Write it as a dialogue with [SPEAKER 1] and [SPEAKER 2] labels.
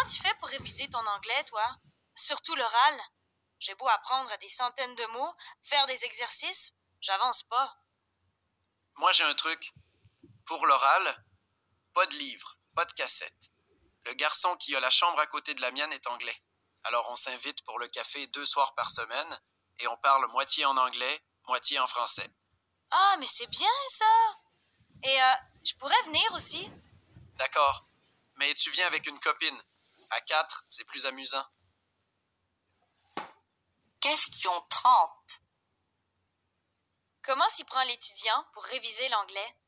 [SPEAKER 1] tu fais pour réviser ton anglais, toi? Surtout l'oral. J'ai beau apprendre des centaines de mots, faire des exercices, j'avance pas.
[SPEAKER 2] Moi, j'ai un truc. Pour l'oral, pas de livre, pas de cassette. Le garçon qui a la chambre à côté de la mienne est anglais. Alors on s'invite pour le café 2 soirs par semaine et on parle moitié en anglais, moitié en français.
[SPEAKER 1] Ah, mais c'est bien, ça! Et, je pourrais venir aussi.
[SPEAKER 2] D'accord, mais tu viens avec une copine. À 4, c'est plus amusant.
[SPEAKER 3] Question 30.
[SPEAKER 1] Comment s'y prend l'étudiant pour réviser l'anglais?